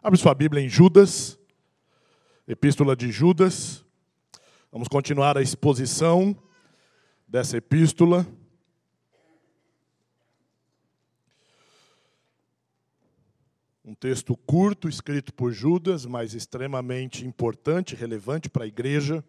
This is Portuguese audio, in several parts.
Abre sua Bíblia em Judas, Epístola de Judas. Vamos continuar a exposição dessa epístola. Um texto curto, escrito por Judas, mas extremamente importante, relevante para a igreja.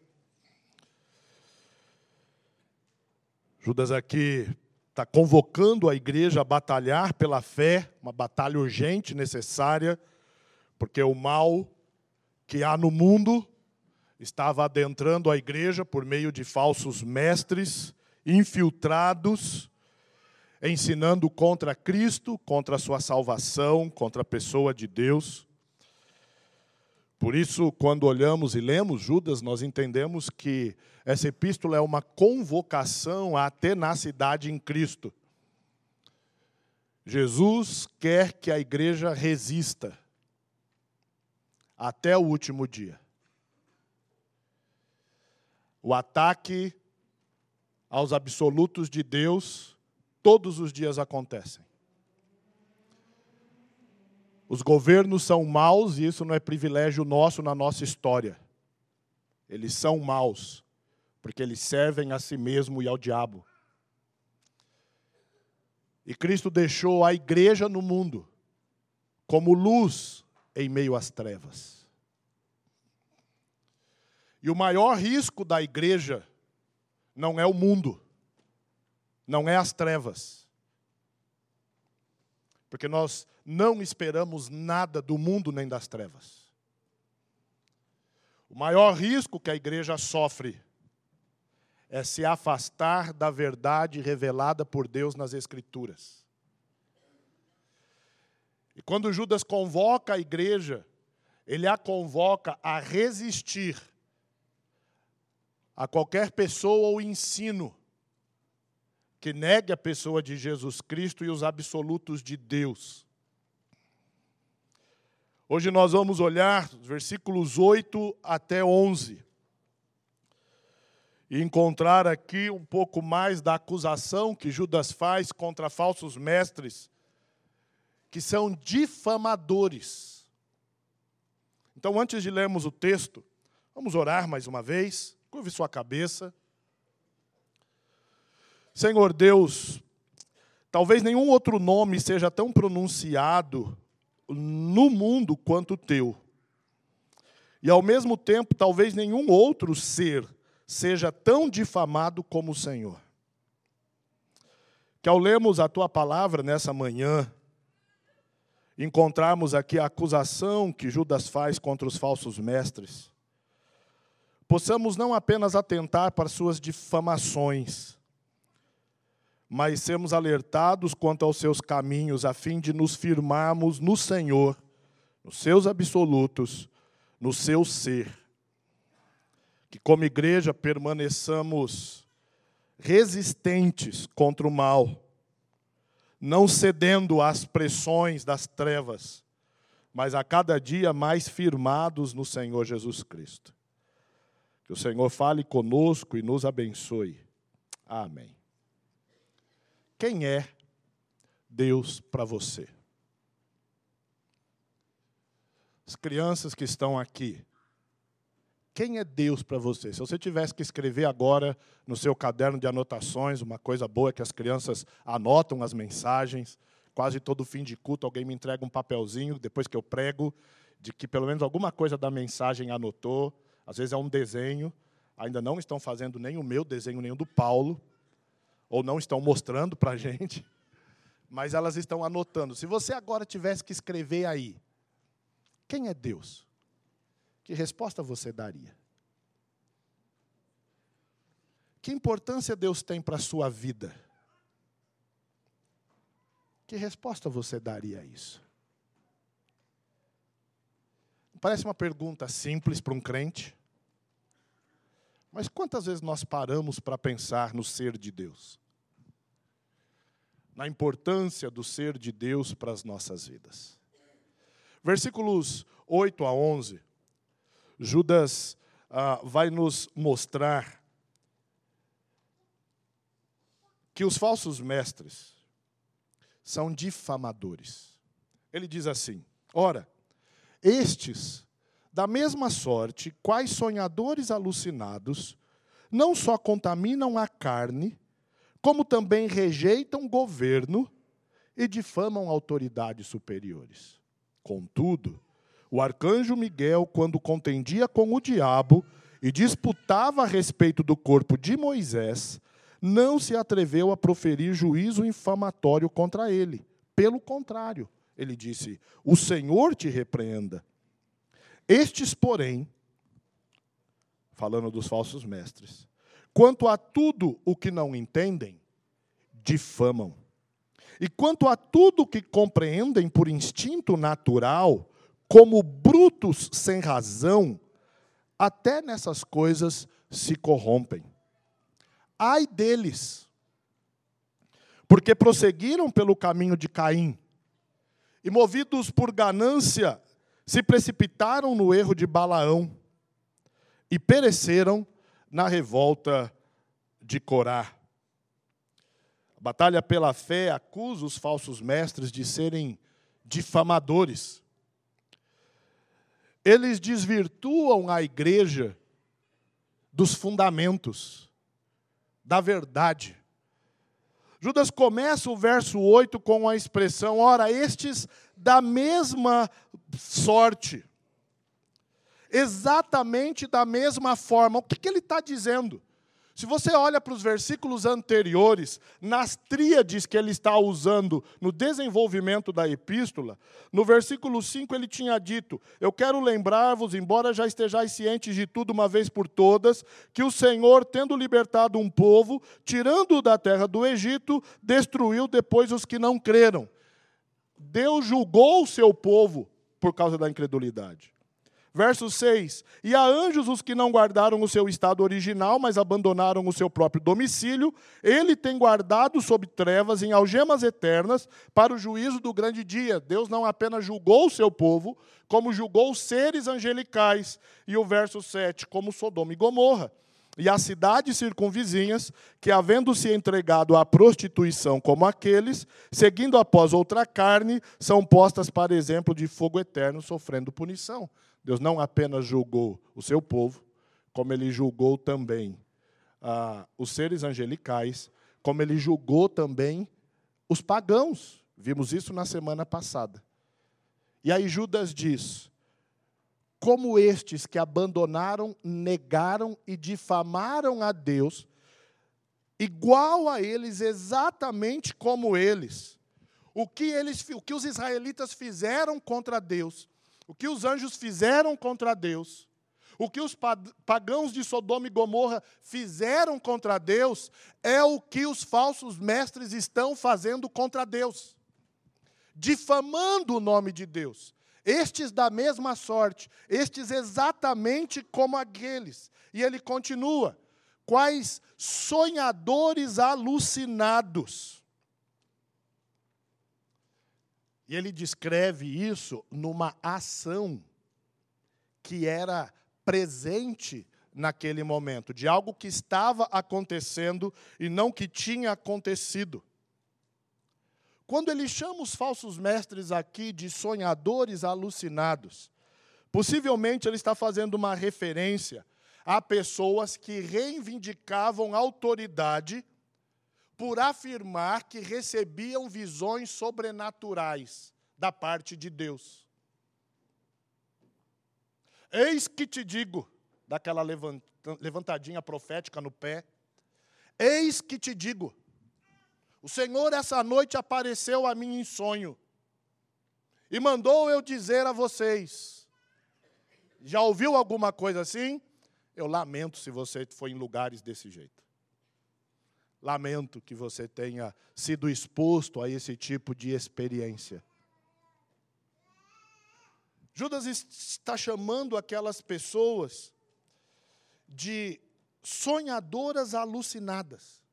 Judas aqui está convocando a igreja a batalhar pela fé, uma batalha urgente, necessária, porque o mal que há no mundo estava adentrando a igreja por meio de falsos mestres, infiltrados, ensinando contra Cristo, contra a sua salvação, contra a pessoa de Deus. Por isso, quando olhamos e lemos Judas, nós entendemos que essa epístola é uma convocação à tenacidade em Cristo. Jesus quer que a igreja resista até o último dia. O ataque aos absolutos de Deus todos os dias acontecem. Os governos são maus e isso não é privilégio nosso na nossa história. Eles são maus, porque eles servem a si mesmo e ao diabo. E Cristo deixou a igreja no mundo como luz em meio às trevas. E o maior risco da igreja não é o mundo, não é as trevas. Porque nós não esperamos nada do mundo nem das trevas. O maior risco que a igreja sofre é se afastar da verdade revelada por Deus nas Escrituras. E quando Judas convoca a igreja, ele a convoca a resistir a qualquer pessoa ou ensino que negue a pessoa de Jesus Cristo e os absolutos de Deus. Hoje nós vamos olhar versículos 8 até 11 e encontrar aqui um pouco mais da acusação que Judas faz contra falsos mestres, que são difamadores. Então, antes de lermos o texto, vamos orar mais uma vez. Curve sua cabeça. Senhor Deus, talvez nenhum outro nome seja tão pronunciado no mundo quanto o teu. E, ao mesmo tempo, talvez nenhum outro ser seja tão difamado como o Senhor. Que ao lermos a tua palavra nessa manhã, encontrarmos aqui a acusação que Judas faz contra os falsos mestres, possamos não apenas atentar para suas difamações, mas sermos alertados quanto aos seus caminhos, a fim de nos firmarmos no Senhor, nos seus absolutos, no seu ser. Que como igreja permaneçamos resistentes contra o mal, não cedendo às pressões das trevas, mas a cada dia mais firmados no Senhor Jesus Cristo. Que o Senhor fale conosco e nos abençoe. Amém. Quem é Deus para você? As crianças que estão aqui, quem é Deus para você? Se você tivesse que escrever agora no seu caderno de anotações, uma coisa boa é que as crianças anotam as mensagens. Quase todo fim de culto alguém me entrega um papelzinho, depois que eu prego, de que pelo menos alguma coisa da mensagem anotou. Às vezes é um desenho, ainda não estão fazendo nem o meu desenho, nem o do Paulo, ou não estão mostrando para a gente, mas elas estão anotando. Se você agora tivesse que escrever aí, quem é Deus? Que resposta você daria? Que importância Deus tem para a sua vida? Que resposta você daria a isso? Parece uma pergunta simples para um crente, mas quantas vezes nós paramos para pensar no ser de Deus? Na importância do ser de Deus para as nossas vidas. Versículos 8 a 11. Judas vai nos mostrar que os falsos mestres são difamadores. Ele diz assim: ora, Estes, da mesma sorte, quais sonhadores alucinados, não só contaminam a carne, como também rejeitam governo e difamam autoridades superiores. Contudo, o arcanjo Miguel, quando contendia com o diabo e disputava a respeito do corpo de Moisés, não se atreveu a proferir juízo infamatório contra ele. Pelo contrário, ele disse: o Senhor te repreenda. Estes, porém, falando dos falsos mestres, quanto a tudo o que não entendem, difamam. E quanto a tudo o que compreendem por instinto natural, como brutos sem razão, até nessas coisas se corrompem. Ai deles, porque prosseguiram pelo caminho de Caim, e movidos por ganância, se precipitaram no erro de Balaão, e pereceram na revolta de Corá. A batalha pela fé acusa os falsos mestres de serem difamadores. Eles desvirtuam a igreja dos fundamentos, da verdade. Judas começa o verso 8 com a expressão: ora, estes da mesma sorte, exatamente da mesma forma. O que ele está dizendo? Se você olha para os versículos anteriores, nas tríades que ele está usando no desenvolvimento da epístola, no versículo 5 ele tinha dito: eu quero lembrar-vos, embora já estejais cientes de tudo uma vez por todas, que o Senhor, tendo libertado um povo, tirando-o da terra do Egito, destruiu depois os que não creram. Deus julgou o seu povo por causa da incredulidade. Verso 6, e a anjos os que não guardaram o seu estado original, mas abandonaram o seu próprio domicílio, ele tem guardado sob trevas em algemas eternas para o juízo do grande dia. Deus não apenas julgou o seu povo, como julgou os seres angelicais. E o verso 7, como Sodoma e Gomorra. E as cidades circunvizinhas, que havendo se entregado à prostituição como aqueles, seguindo após outra carne, são postas para exemplo de fogo eterno, sofrendo punição. Deus não apenas julgou o seu povo, como ele julgou também os seres angelicais, como ele julgou também os pagãos. Vimos isso na semana passada. E aí Judas diz: como estes que abandonaram, negaram e difamaram a Deus, igual a eles, exatamente como eles. O que os israelitas fizeram contra Deus, o que os anjos fizeram contra Deus, o que os pagãos de Sodoma e Gomorra fizeram contra Deus, é o que os falsos mestres estão fazendo contra Deus, difamando o nome de Deus. Estes da mesma sorte, estes exatamente como aqueles. E ele continua: quais sonhadores alucinados. E ele descreve isso numa ação que era presente naquele momento, de algo que estava acontecendo e não que tinha acontecido. Quando ele chama os falsos mestres aqui de sonhadores alucinados, possivelmente ele está fazendo uma referência a pessoas que reivindicavam autoridade por afirmar que recebiam visões sobrenaturais da parte de Deus. Eis que te digo, daquela levantadinha profética no pé, eis que te digo, o Senhor essa noite apareceu a mim em sonho e mandou eu dizer a vocês. Já ouviu alguma coisa assim? Eu lamento se você foi em lugares desse jeito. Lamento que você tenha sido exposto a esse tipo de experiência. Judas está chamando aquelas pessoas de sonhadoras alucinadas.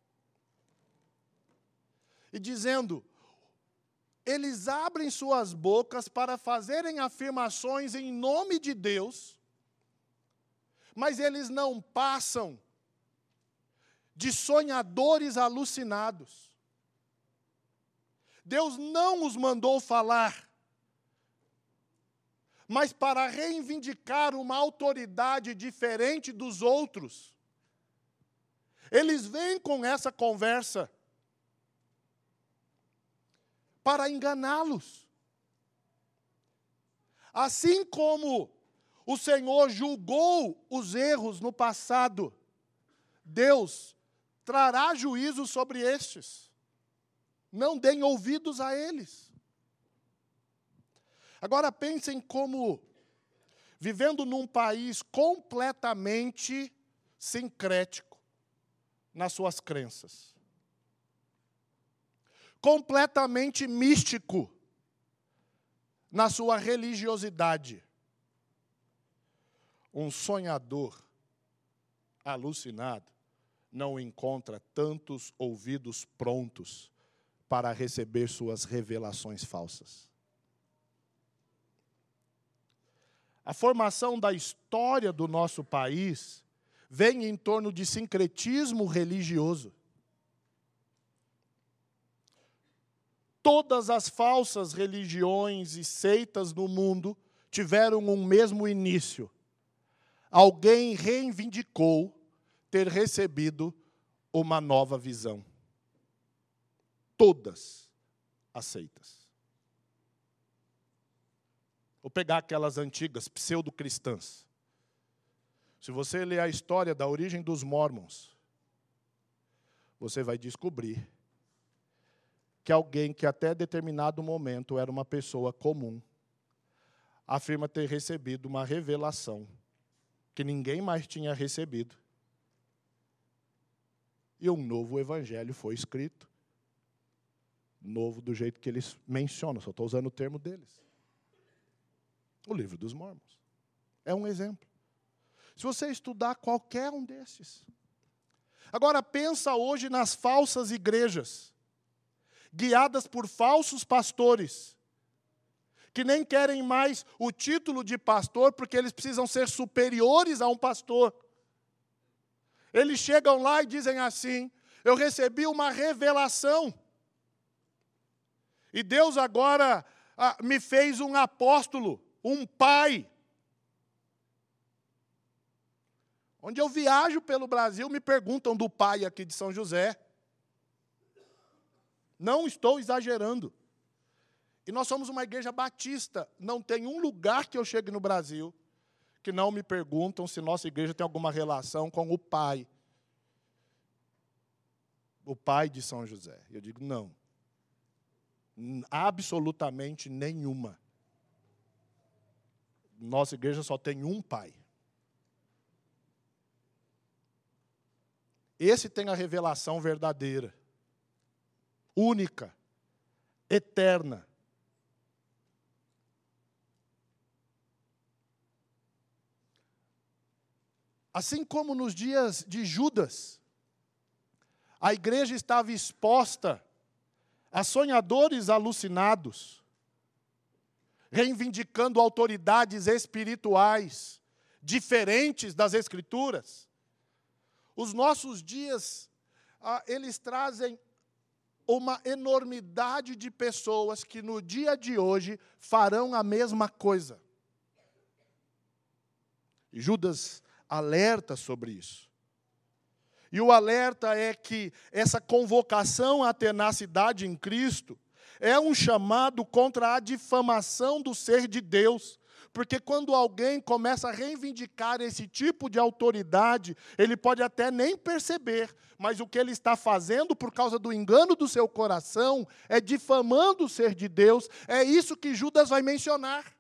E dizendo, eles abrem suas bocas para fazerem afirmações em nome de Deus, mas eles não passam de sonhadores alucinados. Deus não os mandou falar. mas para reivindicar uma autoridade diferente dos outros. Eles vêm com essa conversa para enganá-los. Assim como o Senhor julgou os erros no passado, Deus trará juízo sobre estes. Não deem ouvidos a eles. Agora pensem como, vivendo num país completamente sincrético nas suas crenças, completamente místico na sua religiosidade, um sonhador alucinado não encontra tantos ouvidos prontos para receber suas revelações falsas. A formação da história do nosso país vem em torno de sincretismo religioso. Todas as falsas religiões e seitas no mundo tiveram um mesmo início. Alguém reivindicou ter recebido uma nova visão. Todas as seitas. Vou pegar aquelas antigas pseudo-cristãs. Se você ler a história da origem dos Mormons, você vai descobrir que alguém que até determinado momento era uma pessoa comum, afirma ter recebido uma revelação que ninguém mais tinha recebido. E um novo evangelho foi escrito. Novo do jeito que eles mencionam, só estou usando o termo deles. O livro dos Mormons. É um exemplo. Se você estudar qualquer um desses. Agora pensa hoje nas falsas igrejas, guiadas por falsos pastores, que nem querem mais o título de pastor, porque eles precisam ser superiores a um pastor. Eles chegam lá e dizem assim: eu recebi uma revelação, e Deus agora me fez um apóstolo, um pai. Onde eu viajo pelo Brasil, me perguntam do pai aqui de São José. Não estou exagerando. E nós somos uma igreja batista. Não tem um lugar que eu chegue no Brasil que não me perguntam se nossa igreja tem alguma relação com o pai. O pai de São José. Eu digo, não. Absolutamente nenhuma. Nossa igreja só tem um pai. Esse tem a revelação verdadeira, única, eterna. Assim como nos dias de Judas, a igreja estava exposta a sonhadores alucinados, reivindicando autoridades espirituais diferentes das Escrituras. Os nossos dias, eles trazem uma enormidade de pessoas que no dia de hoje farão a mesma coisa. E Judas alerta sobre isso. E o alerta é que essa convocação à tenacidade em Cristo é um chamado contra a difamação do ser de Deus. Porque quando alguém começa a reivindicar esse tipo de autoridade, ele pode até nem perceber, mas o que ele está fazendo por causa do engano do seu coração é difamando o ser de Deus. É isso que Judas vai mencionar.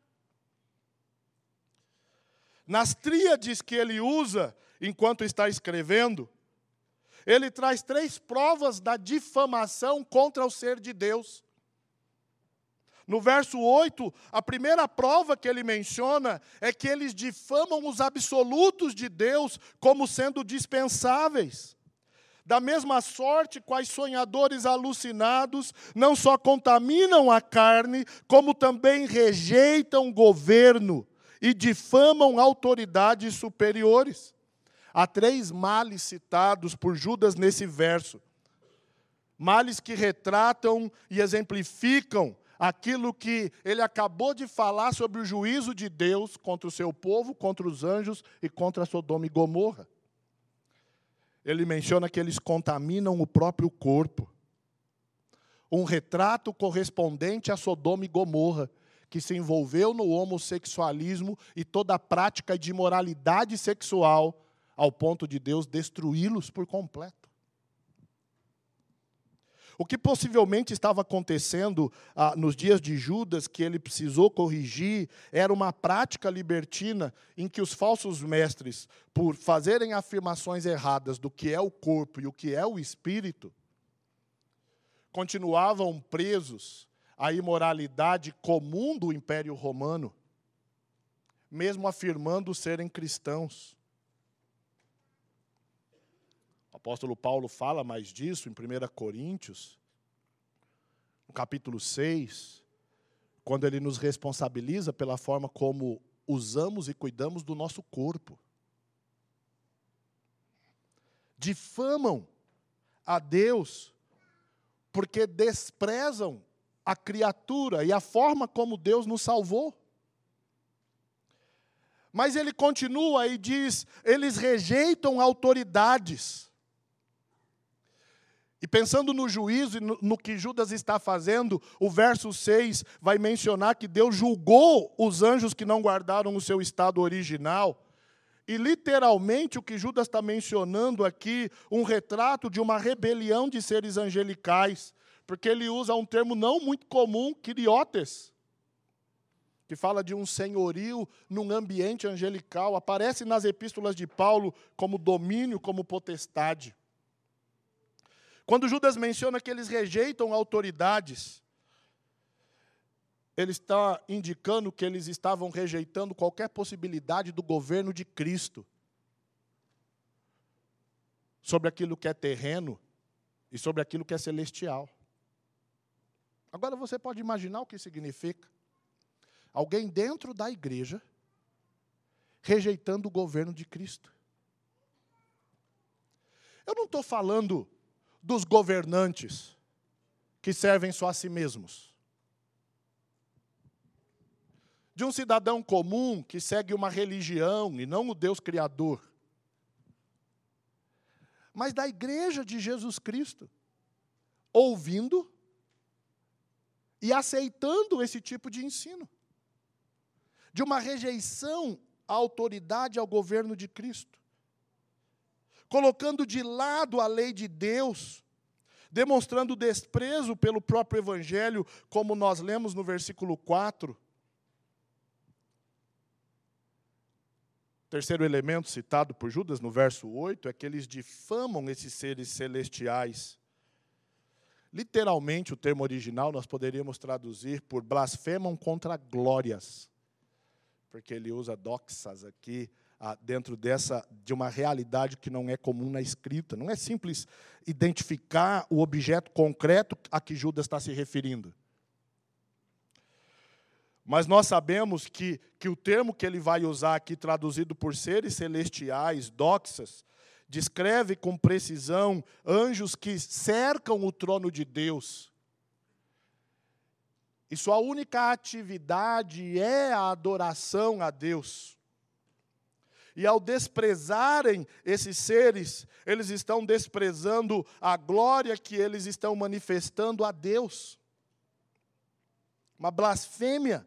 Nas tríades que ele usa enquanto está escrevendo, ele traz 3 provas da difamação contra o ser de Deus. No verso 8, a primeira prova que ele menciona é que eles difamam os absolutos de Deus como sendo dispensáveis. Da mesma sorte, quais sonhadores alucinados não só contaminam a carne, como também rejeitam governo e difamam autoridades superiores. Há 3 males citados por Judas nesse verso. Males que retratam e exemplificam aquilo que ele acabou de falar sobre o juízo de Deus contra o seu povo, contra os anjos e contra Sodoma e Gomorra. Ele menciona que eles contaminam o próprio corpo. Um retrato correspondente a Sodoma e Gomorra, que se envolveu no homossexualismo e toda a prática de imoralidade sexual, ao ponto de Deus destruí-los por completo. O que possivelmente estava acontecendo nos dias de Judas, que ele precisou corrigir, era uma prática libertina em que os falsos mestres, por fazerem afirmações erradas do que é o corpo e o que é o espírito, continuavam presos à imoralidade comum do Império Romano, mesmo afirmando serem cristãos. O apóstolo Paulo fala mais disso em 1 Coríntios, no capítulo 6, quando ele nos responsabiliza pela forma como usamos e cuidamos do nosso corpo. Difamam a Deus porque desprezam a criatura e a forma como Deus nos salvou. Mas ele continua e diz, eles rejeitam autoridades. E pensando no juízo e no que Judas está fazendo, o verso 6 vai mencionar que Deus julgou os anjos que não guardaram o seu estado original. E literalmente o que Judas está mencionando aqui, um retrato de uma rebelião de seres angelicais, porque ele usa um termo não muito comum, quiriotes, que fala de um senhorio num ambiente angelical, aparece nas epístolas de Paulo como domínio, como potestade. Quando Judas menciona que eles rejeitam autoridades, ele está indicando que eles estavam rejeitando qualquer possibilidade do governo de Cristo sobre aquilo que é terreno e sobre aquilo que é celestial. Agora você pode imaginar o que significa alguém dentro da igreja rejeitando o governo de Cristo. Eu não estou falando dos governantes que servem só a si mesmos. De um cidadão comum que segue uma religião e não o Deus Criador. Mas da igreja de Jesus Cristo, ouvindo e aceitando esse tipo de ensino. De uma rejeição à autoridade, ao governo de Cristo. Colocando de lado a lei de Deus, demonstrando desprezo pelo próprio Evangelho, como nós lemos no versículo 4. O terceiro elemento citado por Judas no verso 8 é que eles difamam esses seres celestiais. Literalmente, o termo original nós poderíamos traduzir por blasfemam contra glórias, porque ele usa doxas aqui, dentro de uma realidade que não é comum na escrita. Não é simples identificar o objeto concreto a que Judas está se referindo. Mas nós sabemos que o termo que ele vai usar aqui, traduzido por seres celestiais, doxas, descreve com precisão anjos que cercam o trono de Deus. E sua única atividade é a adoração a Deus. E ao desprezarem esses seres, eles estão desprezando a glória que eles estão manifestando a Deus. Uma blasfêmia.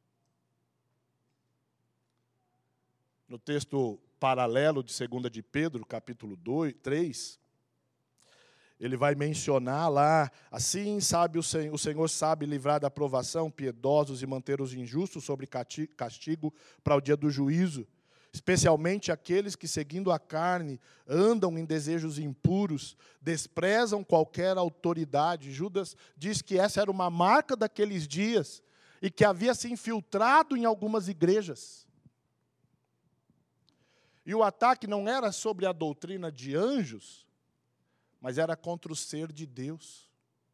No texto paralelo de 2 de Pedro, capítulo 3, ele vai mencionar lá, assim sabe o Senhor sabe livrar da provação piedosos e manter os injustos sobre castigo para o dia do juízo, especialmente aqueles que, seguindo a carne, andam em desejos impuros, desprezam qualquer autoridade. Judas diz que essa era uma marca daqueles dias e que havia se infiltrado em algumas igrejas. E o ataque não era sobre a doutrina de anjos, mas era contra o ser de Deus.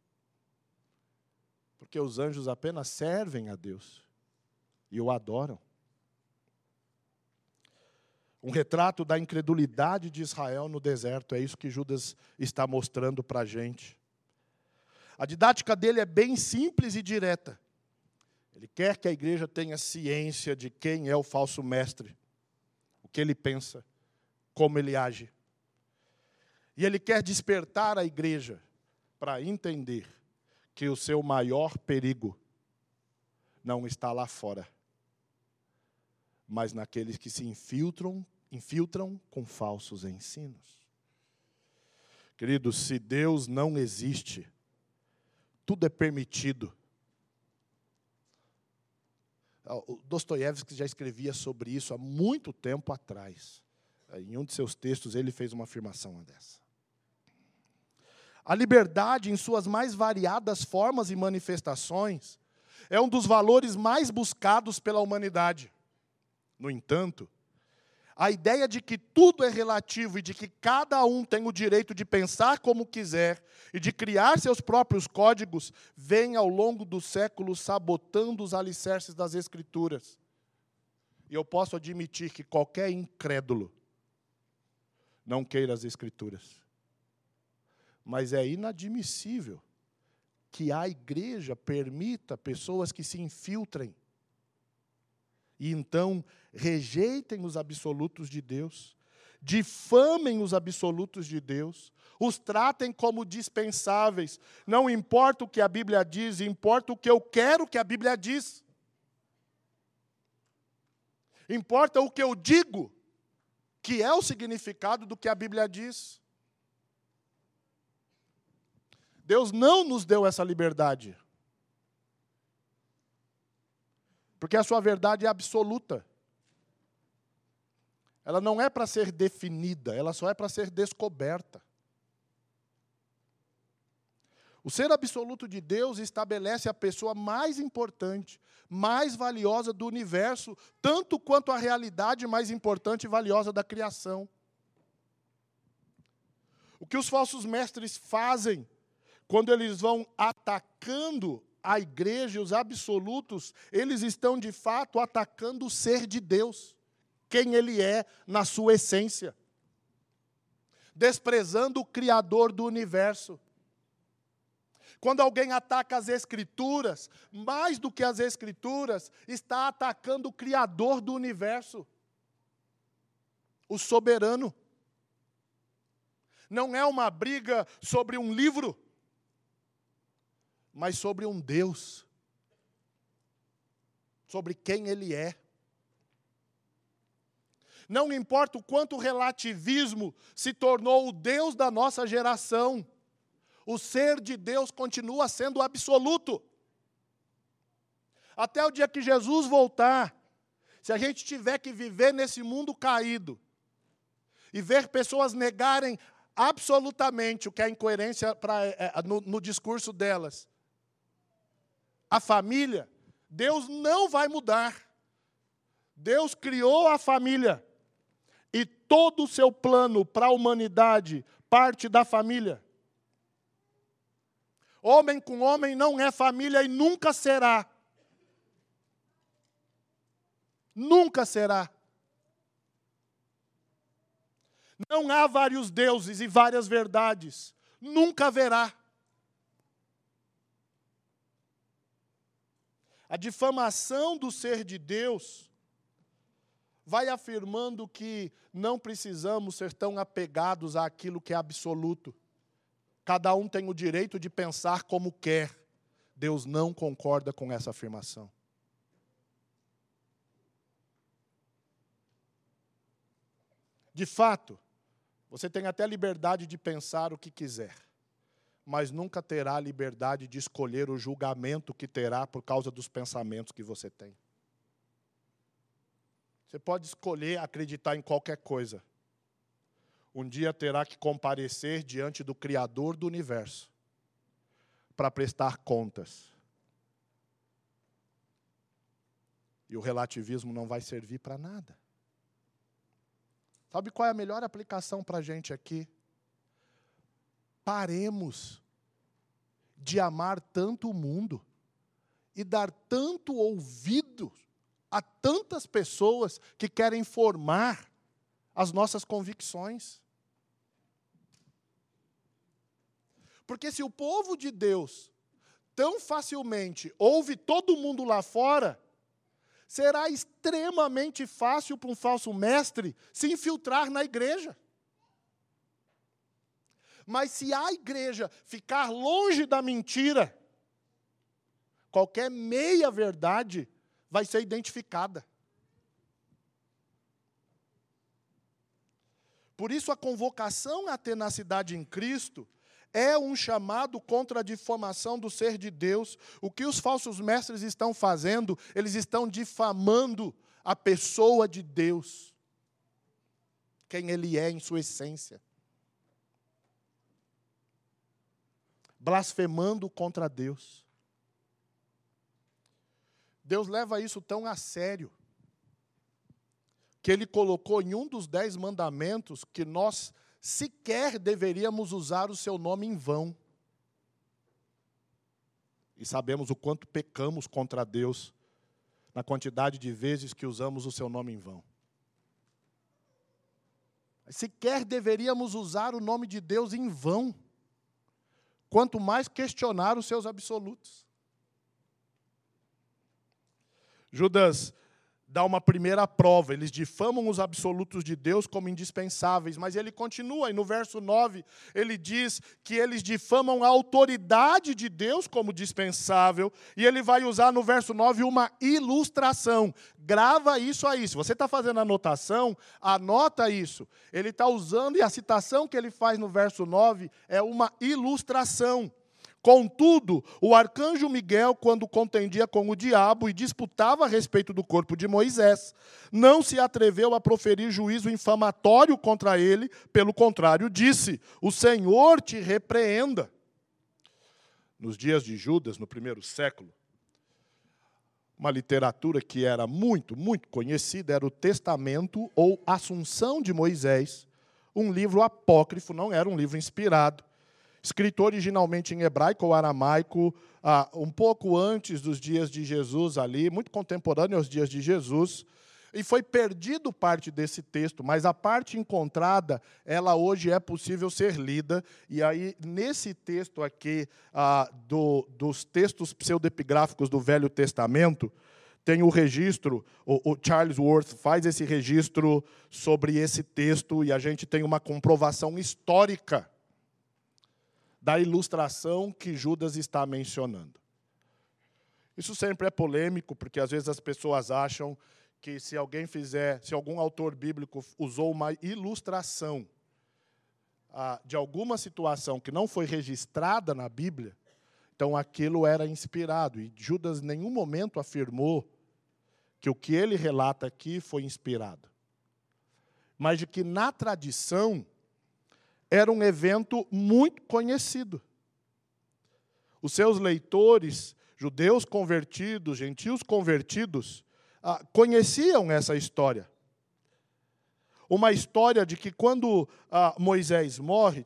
Porque os anjos apenas servem a Deus e o adoram. Um retrato da incredulidade de Israel no deserto, é isso que Judas está mostrando para a gente. A didática dele é bem simples e direta. Ele quer que a igreja tenha ciência de quem é o falso mestre, o que ele pensa, como ele age. E ele quer despertar a igreja para entender que o seu maior perigo não está lá fora, mas naqueles que se infiltram com falsos ensinos. Queridos, se Deus não existe, tudo é permitido. O Dostoiévski já escrevia sobre isso há muito tempo atrás. Em um de seus textos, ele fez uma afirmação dessa. A liberdade, em suas mais variadas formas e manifestações, é um dos valores mais buscados pela humanidade. No entanto, a ideia de que tudo é relativo e de que cada um tem o direito de pensar como quiser e de criar seus próprios códigos, vem ao longo dos séculos sabotando os alicerces das Escrituras. E eu posso admitir que qualquer incrédulo não queira as Escrituras. Mas é inadmissível que a igreja permita pessoas que se infiltrem e então rejeitem os absolutos de Deus, difamem os absolutos de Deus, os tratem como dispensáveis. Não importa o que a Bíblia diz, importa o que eu quero que a Bíblia diz. Importa o que eu digo, que é o significado do que a Bíblia diz. Deus não nos deu essa liberdade. Porque a sua verdade é absoluta. Ela não é para ser definida, ela só é para ser descoberta. O ser absoluto de Deus estabelece a pessoa mais importante, mais valiosa do universo, tanto quanto a realidade mais importante e valiosa da criação. O que os falsos mestres fazem quando eles vão atacando a igreja, os absolutos, eles estão de fato atacando o ser de Deus, quem Ele é na sua essência, desprezando o Criador do universo. Quando alguém ataca as Escrituras, mais do que as Escrituras, está atacando o Criador do universo, o soberano. Não é uma briga sobre um livro, mas sobre um Deus, sobre quem Ele é. Não importa o quanto o relativismo se tornou o Deus da nossa geração, o ser de Deus continua sendo absoluto. Até o dia que Jesus voltar, se a gente tiver que viver nesse mundo caído, e ver pessoas negarem absolutamente o que é incoerência no discurso delas, a família, Deus não vai mudar. Deus criou a família. E todo o seu plano para a humanidade parte da família. Homem com homem não é família e nunca será. Nunca será. Não há vários deuses e várias verdades. Nunca haverá. A difamação do ser de Deus vai afirmando que não precisamos ser tão apegados àquilo que é absoluto. Cada um tem o direito de pensar como quer. Deus não concorda com essa afirmação. De fato, você tem até liberdade de pensar o que quiser, mas nunca terá a liberdade de escolher o julgamento que terá por causa dos pensamentos que você tem. Você pode escolher acreditar em qualquer coisa. Um dia terá que comparecer diante do Criador do universo para prestar contas. E o relativismo não vai servir para nada. Sabe qual é a melhor aplicação para a gente aqui? Paremos de amar tanto o mundo e dar tanto ouvido a tantas pessoas que querem formar as nossas convicções. Porque se o povo de Deus tão facilmente ouve todo mundo lá fora, será extremamente fácil para um falso mestre se infiltrar na igreja. Mas se a igreja ficar longe da mentira, qualquer meia-verdade vai ser identificada. Por isso, a convocação à tenacidade em Cristo é um chamado contra a difamação do ser de Deus. O que os falsos mestres estão fazendo? Eles estão difamando a pessoa de Deus, quem Ele é em sua essência. Blasfemando contra Deus. Deus leva isso tão a sério, que Ele colocou em um dos 10 mandamentos que nós sequer deveríamos usar o seu nome em vão. E sabemos o quanto pecamos contra Deus na quantidade de vezes que usamos o seu nome em vão. Sequer deveríamos usar o nome de Deus em vão, quanto mais questionar os seus absolutos. Judas dá uma primeira prova, eles difamam os absolutos de Deus como indispensáveis, mas ele continua, e no verso 9, ele diz que eles difamam a autoridade de Deus como dispensável, e ele vai usar no verso 9 uma ilustração. Grava isso aí, se você está fazendo anotação, anota isso. Ele está usando, e a citação que ele faz no verso 9 é uma ilustração. Contudo, o arcanjo Miguel, quando contendia com o diabo e disputava a respeito do corpo de Moisés, não se atreveu a proferir juízo infamatório contra ele, pelo contrário, disse: o Senhor te repreenda. Nos dias de Judas, no primeiro século, uma literatura que era muito, muito conhecida era o Testamento ou Assunção de Moisés, um livro apócrifo, não era um livro inspirado. Escrito originalmente em hebraico ou aramaico, um pouco antes dos dias de Jesus ali, muito contemporâneo aos dias de Jesus, e foi perdido parte desse texto, mas a parte encontrada, ela hoje é possível ser lida, e aí, nesse texto aqui, dos textos pseudepigráficos do Velho Testamento, tem o registro, o Charles Worth faz esse registro sobre esse texto, e a gente tem uma comprovação histórica da ilustração que Judas está mencionando. Isso sempre é polêmico, porque às vezes as pessoas acham que se algum autor bíblico usou uma ilustração de alguma situação que não foi registrada na Bíblia, então aquilo era inspirado. E Judas em nenhum momento afirmou que o que ele relata aqui foi inspirado. Mas de que na tradição era um evento muito conhecido. Os seus leitores, judeus convertidos, gentios convertidos, conheciam essa história. Uma história de que quando Moisés morre,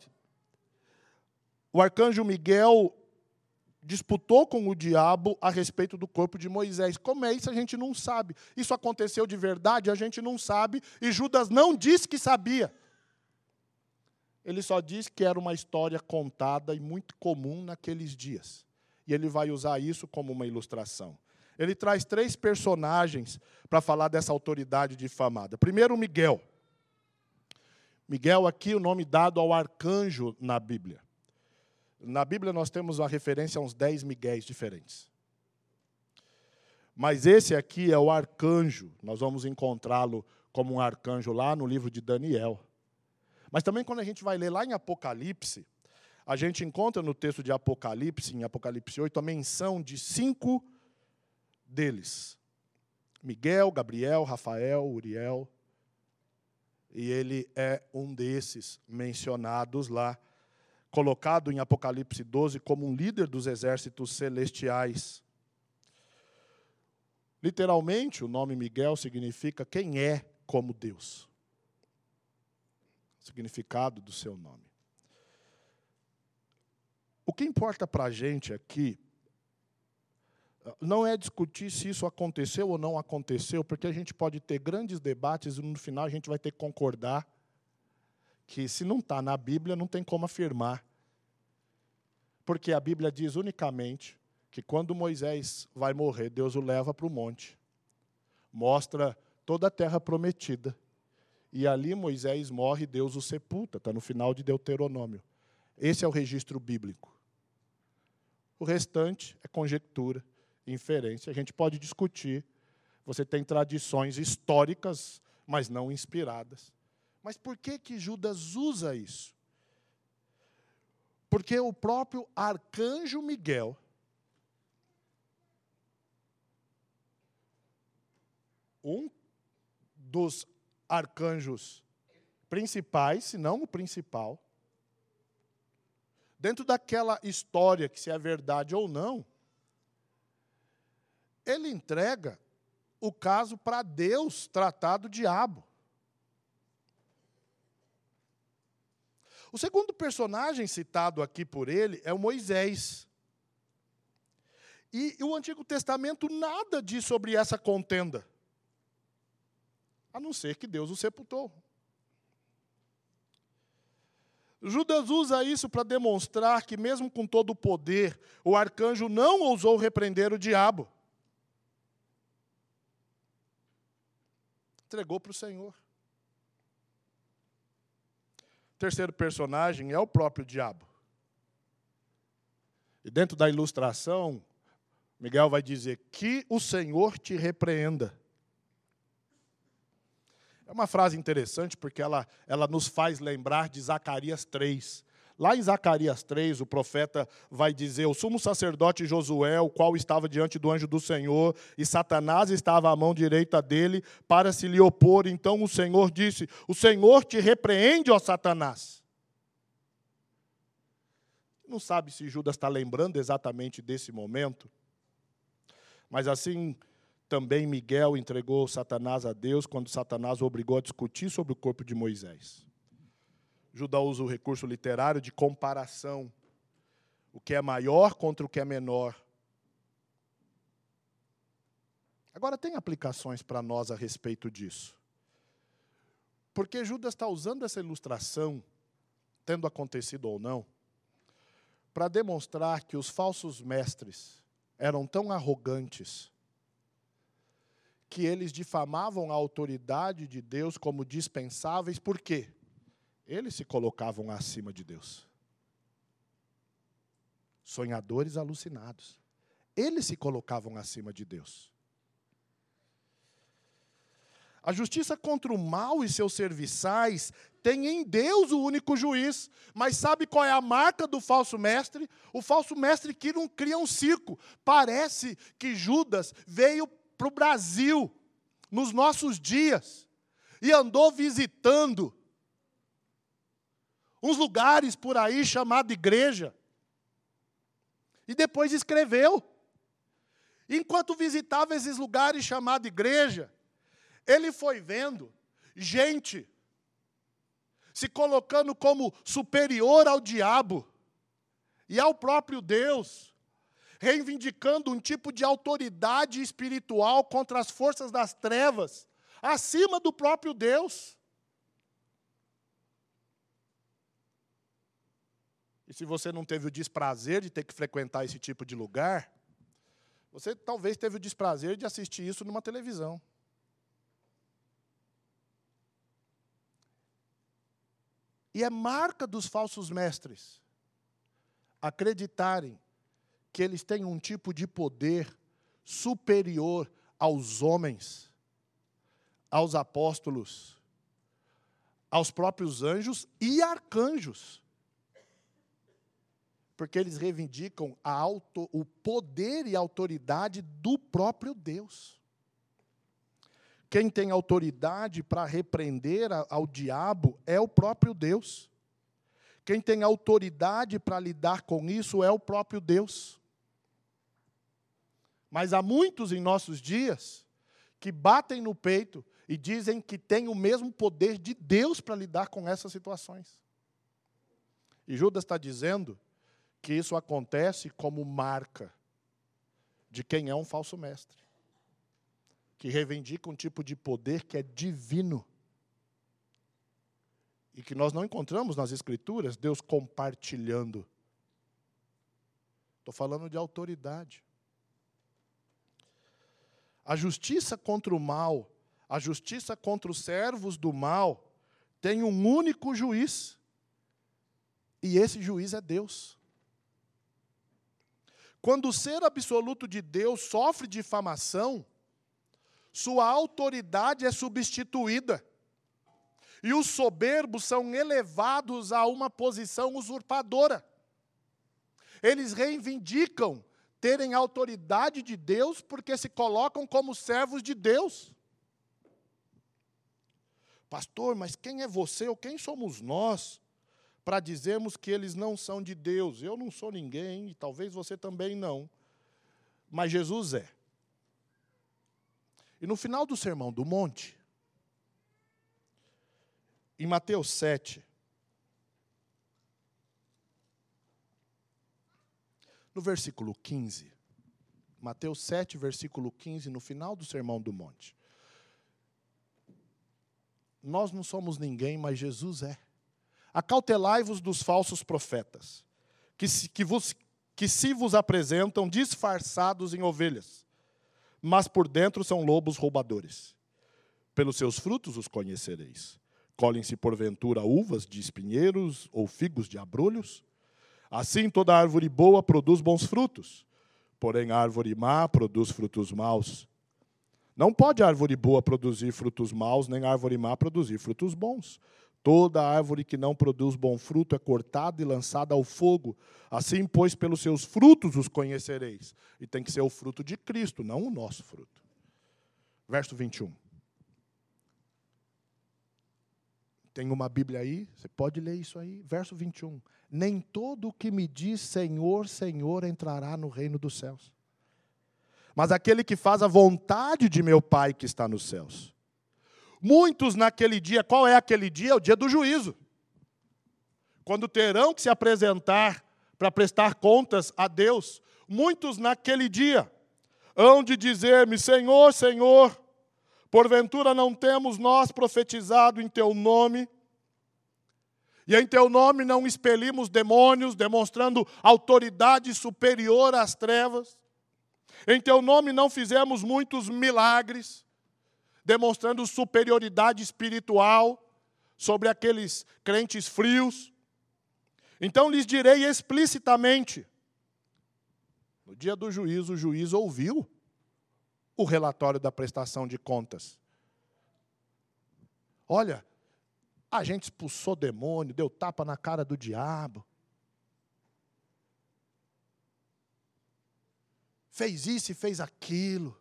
o arcanjo Miguel disputou com o diabo a respeito do corpo de Moisés. Como é isso, a gente não sabe. Isso aconteceu de verdade, a gente não sabe, e Judas não disse que sabia. Ele só diz que era uma história contada e muito comum naqueles dias. E ele vai usar isso como uma ilustração. Ele traz 3 personagens para falar dessa autoridade difamada. Primeiro, Miguel. Miguel aqui, o nome dado ao arcanjo na Bíblia. Na Bíblia nós temos uma referência a uns 10 Miguéis diferentes. Mas esse aqui é o arcanjo. Nós vamos encontrá-lo como um arcanjo lá no livro de Daniel. Mas também quando a gente vai ler lá em Apocalipse, a gente encontra no texto de Apocalipse, em Apocalipse 8, a menção de 5 deles. Miguel, Gabriel, Rafael, Uriel. E ele é um desses mencionados lá, colocado em Apocalipse 12 como um líder dos exércitos celestiais. Literalmente, o nome Miguel significa quem é como Deus. Significado do seu nome. O que importa para a gente aqui não é discutir se isso aconteceu ou não aconteceu, porque a gente pode ter grandes debates e no final a gente vai ter que concordar que se não está na Bíblia não tem como afirmar. Porque a Bíblia diz unicamente que quando Moisés vai morrer, Deus o leva para o monte, mostra toda a terra prometida, e ali Moisés morre e Deus o sepulta, está no final de Deuteronômio. Esse é o registro bíblico. O restante é conjectura, inferência. A gente pode discutir. Você tem tradições históricas, mas não inspiradas. Mas por que Judas usa isso? Porque o próprio arcanjo Miguel, um dos arcanjos principais, se não o principal, dentro daquela história, que se é verdade ou não, ele entrega o caso para Deus tratar do diabo. O segundo personagem citado aqui por ele é o Moisés. E o Antigo Testamento nada diz sobre essa contenda, a não ser que Deus o sepultou. Judas usa isso para demonstrar que, mesmo com todo o poder, o arcanjo não ousou repreender o diabo. Entregou para o Senhor. O terceiro personagem é o próprio diabo. E dentro da ilustração, Miguel vai dizer que o Senhor te repreenda. É uma frase interessante porque ela nos faz lembrar de Zacarias 3. Lá em Zacarias 3, o profeta vai dizer: o sumo sacerdote Josué, o qual estava diante do anjo do Senhor, e Satanás estava à mão direita dele para se lhe opor. Então o Senhor disse: o Senhor te repreende, ó Satanás. Não sabe se Judas está lembrando exatamente desse momento, mas assim também Miguel entregou Satanás a Deus quando Satanás o obrigou a discutir sobre o corpo de Moisés. Judas usa o recurso literário de comparação. O que é maior contra o que é menor. Agora, tem aplicações para nós a respeito disso. Porque Judas está usando essa ilustração, tendo acontecido ou não, para demonstrar que os falsos mestres eram tão arrogantes que eles difamavam a autoridade de Deus como dispensáveis. Por quê? Eles se colocavam acima de Deus. Sonhadores alucinados. Eles se colocavam acima de Deus. A justiça contra o mal e seus serviçais tem em Deus o único juiz. Mas sabe qual é a marca do falso mestre? O falso mestre que não cria um circo. Parece que Judas veio para o Brasil, nos nossos dias, e andou visitando uns lugares por aí chamado igreja, e depois escreveu. Enquanto visitava esses lugares chamado igreja, ele foi vendo gente se colocando como superior ao diabo e ao próprio Deus, reivindicando um tipo de autoridade espiritual contra as forças das trevas, acima do próprio Deus. E se você não teve o desprazer de ter que frequentar esse tipo de lugar, você talvez teve o desprazer de assistir isso numa televisão. E é marca dos falsos mestres acreditarem que eles têm um tipo de poder superior aos homens, aos apóstolos, aos próprios anjos e arcanjos. Porque eles reivindicam o poder e a autoridade do próprio Deus. Quem tem autoridade para repreender ao diabo é o próprio Deus. Quem tem autoridade para lidar com isso é o próprio Deus. Mas há muitos em nossos dias que batem no peito e dizem que têm o mesmo poder de Deus para lidar com essas situações. E Judas está dizendo que isso acontece como marca de quem é um falso mestre, que reivindica um tipo de poder que é divino e que nós não encontramos nas Escrituras Deus compartilhando Estou falando de autoridade. A justiça contra o mal, a justiça contra os servos do mal, tem um único juiz. E esse juiz é Deus. Quando o ser absoluto de Deus sofre difamação, sua autoridade é substituída. E os soberbos são elevados a uma posição usurpadora. Eles reivindicam terem autoridade de Deus porque se colocam como servos de Deus. Pastor, mas quem é você ou quem somos nós para dizermos que eles não são de Deus? Eu não sou ninguém e talvez você também não. Mas Jesus é. E no final do Sermão do Monte, em Mateus 7, no versículo 15, Mateus 7, versículo 15, no final do Sermão do Monte. Nós não somos ninguém, mas Jesus é. Acautelai-vos dos falsos profetas, que se vos apresentam disfarçados em ovelhas, mas por dentro são lobos roubadores. Pelos seus frutos os conhecereis. Colhem-se porventura uvas de espinheiros ou figos de abrolhos? Assim toda árvore boa produz bons frutos, porém a árvore má produz frutos maus. Não pode a árvore boa produzir frutos maus, nem a árvore má produzir frutos bons. Toda árvore que não produz bom fruto é cortada e lançada ao fogo. Assim, pois, pelos seus frutos os conhecereis. E tem que ser o fruto de Cristo, não o nosso fruto. Verso 21. Tem uma Bíblia aí? Você pode ler isso aí. Verso 21. Nem todo o que me diz Senhor, Senhor entrará no reino dos céus, mas aquele que faz a vontade de meu Pai que está nos céus. Muitos naquele dia, qual é aquele dia? É o dia do juízo. Quando terão que se apresentar para prestar contas a Deus. Muitos naquele dia hão de dizer-me, Senhor, Senhor, porventura não temos nós profetizado em Teu nome? E em Teu nome não expelimos demônios, demonstrando autoridade superior às trevas? Em Teu nome não fizemos muitos milagres, demonstrando superioridade espiritual sobre aqueles crentes frios? Então lhes direi explicitamente, no dia do juízo, o juiz ouviu o relatório da prestação de contas. Olha, a gente expulsou demônio, deu tapa na cara do diabo, fez isso e fez aquilo.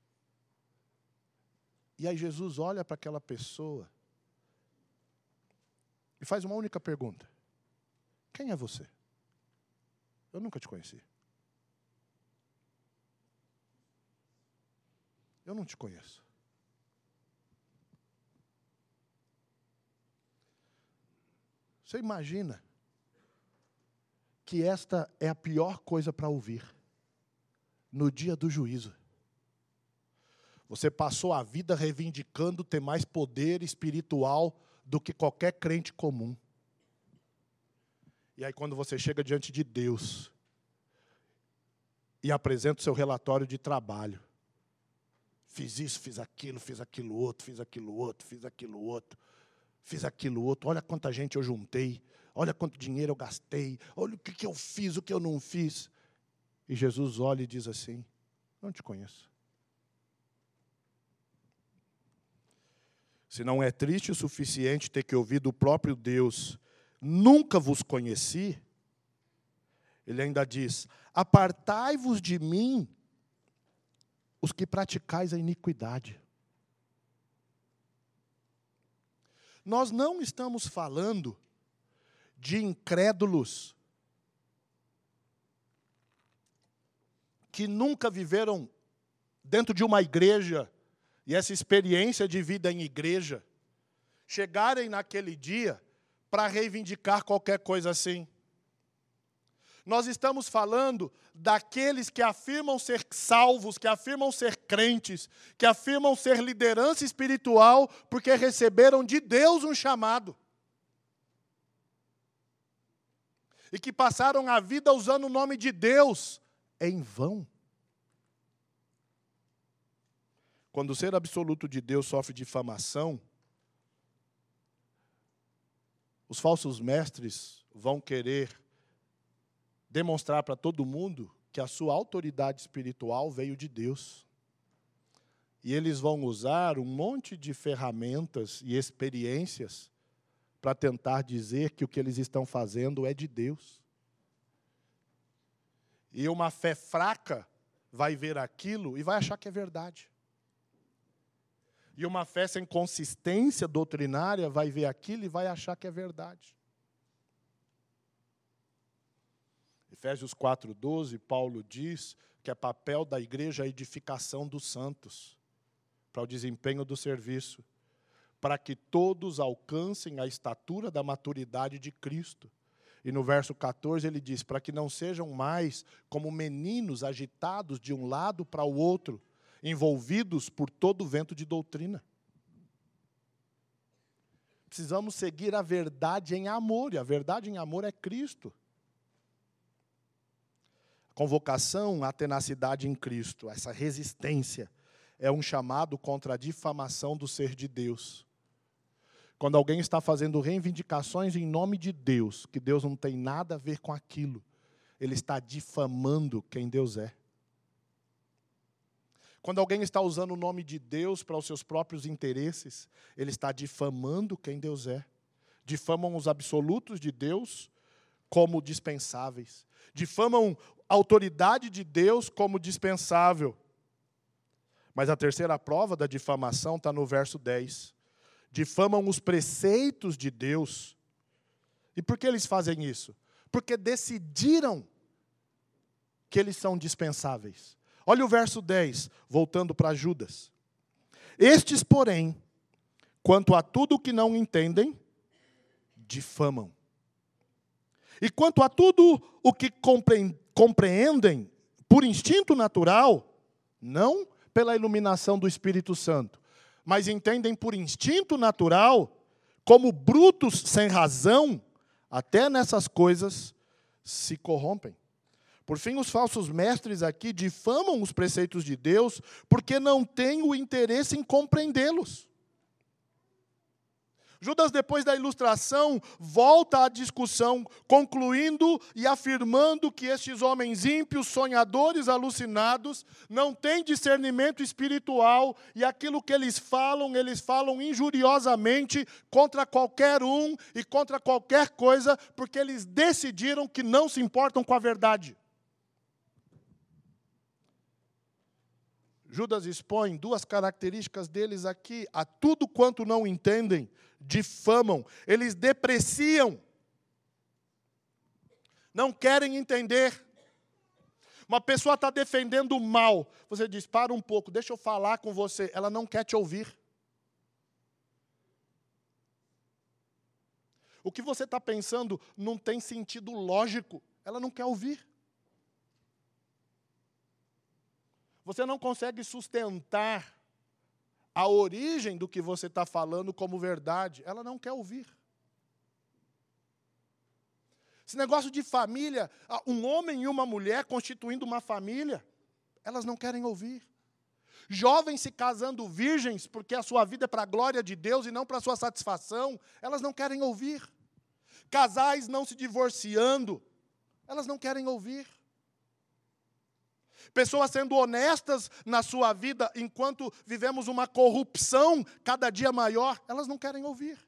E aí Jesus olha para aquela pessoa e faz uma única pergunta. Quem é você? Eu nunca te conheci. Eu não te conheço. Você imagina que esta é a pior coisa para ouvir no dia do juízo. Você passou a vida reivindicando ter mais poder espiritual do que qualquer crente comum. E aí quando você chega diante de Deus e apresenta o seu relatório de trabalho, fiz isso, fiz aquilo outro, fiz aquilo outro, fiz aquilo outro, fiz aquilo outro, olha quanta gente eu juntei, olha quanto dinheiro eu gastei, olha o que eu fiz, o que eu não fiz. E Jesus olha e diz assim, não te conheço. Se não é triste o suficiente ter que ouvir do próprio Deus, nunca vos conheci, ele ainda diz, apartai-vos de mim, os que praticais a iniquidade. Nós não estamos falando de incrédulos que nunca viveram dentro de uma igreja e essa experiência de vida em igreja, chegarem naquele dia para reivindicar qualquer coisa assim. Nós estamos falando daqueles que afirmam ser salvos, que afirmam ser crentes, que afirmam ser liderança espiritual, porque receberam de Deus um chamado. e que passaram a vida usando o nome de Deus em vão. Quando o ser absoluto de Deus sofre difamação, os falsos mestres vão querer demonstrar para todo mundo que a sua autoridade espiritual veio de Deus. E eles vão usar um monte de ferramentas e experiências para tentar dizer que o que eles estão fazendo é de Deus. E uma fé fraca vai ver aquilo e vai achar que é verdade. E uma fé sem consistência doutrinária vai ver aquilo e vai achar que é verdade. Efésios 4:12, Paulo diz que é papel da igreja a edificação dos santos, para o desempenho do serviço, para que todos alcancem a estatura da maturidade de Cristo. E no verso 14 ele diz, para que não sejam mais como meninos agitados de um lado para o outro, envolvidos por todo vento de doutrina. Precisamos seguir a verdade em amor, e a verdade em amor é Cristo. A convocação à tenacidade em Cristo, essa resistência, é um chamado contra a difamação do ser de Deus. Quando alguém está fazendo reivindicações em nome de Deus, que Deus não tem nada a ver com aquilo, ele está difamando quem Deus é. Quando alguém está usando o nome de Deus para os seus próprios interesses, ele está difamando quem Deus é. Difamam os absolutos de Deus como dispensáveis. Difamam a autoridade de Deus como dispensável. Mas a terceira prova da difamação está no verso 10. Difamam os preceitos de Deus. E por que eles fazem isso? Porque decidiram que eles são dispensáveis. Olha o verso 10, voltando para Judas. Estes, porém, quanto a tudo o que não entendem, difamam. E quanto a tudo o que compreendem por instinto natural, não pela iluminação do Espírito Santo, mas entendem por instinto natural, como brutos sem razão, até nessas coisas se corrompem. Por fim, os falsos mestres aqui difamam os preceitos de Deus porque não têm o interesse em compreendê-los. Judas, depois da ilustração, volta à discussão, concluindo e afirmando que estes homens ímpios, sonhadores, alucinados, não têm discernimento espiritual e aquilo que eles falam injuriosamente contra qualquer um e contra qualquer coisa, porque eles decidiram que não se importam com a verdade. Judas expõe duas características deles aqui. A tudo quanto não entendem, difamam. Eles depreciam. Não querem entender. Uma pessoa está defendendo o mal. Você diz, para um pouco, deixa eu falar com você. Ela não quer te ouvir. O que você está pensando não tem sentido lógico. Ela não quer ouvir. Você não consegue sustentar a origem do que você está falando como verdade. Ela não quer ouvir. Esse negócio de família, um homem e uma mulher constituindo uma família, elas não querem ouvir. Jovens se casando virgens, porque a sua vida é para a glória de Deus e não para a sua satisfação, elas não querem ouvir. Casais não se divorciando, elas não querem ouvir. Pessoas sendo honestas na sua vida, enquanto vivemos uma corrupção cada dia maior, elas não querem ouvir.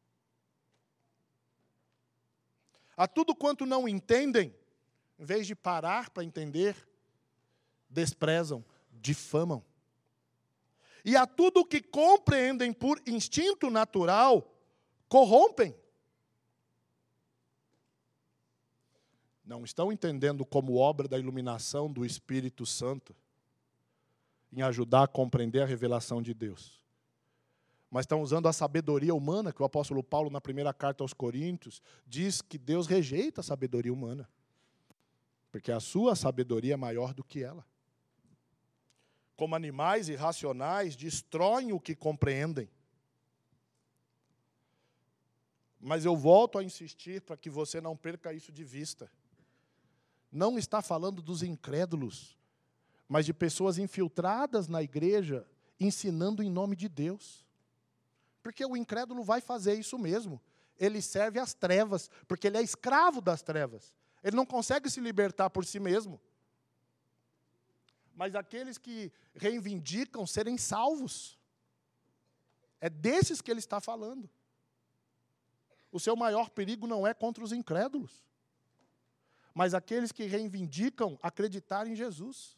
A tudo quanto não entendem, em vez de parar para entender, desprezam, difamam. E a tudo que compreendem por instinto natural, corrompem. Não estão entendendo como obra da iluminação do Espírito Santo em ajudar a compreender a revelação de Deus. Mas estão usando a sabedoria humana, que o apóstolo Paulo, na primeira carta aos Coríntios, diz que Deus rejeita a sabedoria humana, porque a sua sabedoria é maior do que ela. Como animais irracionais, destroem o que compreendem. Mas eu volto a insistir para que você não perca isso de vista. Não está falando dos incrédulos, mas de pessoas infiltradas na igreja, ensinando em nome de Deus. Porque o incrédulo vai fazer isso mesmo. Ele serve às trevas, porque ele é escravo das trevas. Ele não consegue se libertar por si mesmo. Mas aqueles que reivindicam serem salvos, é desses que ele está falando. O seu maior perigo não é contra os incrédulos, mas aqueles que reivindicam acreditar em Jesus.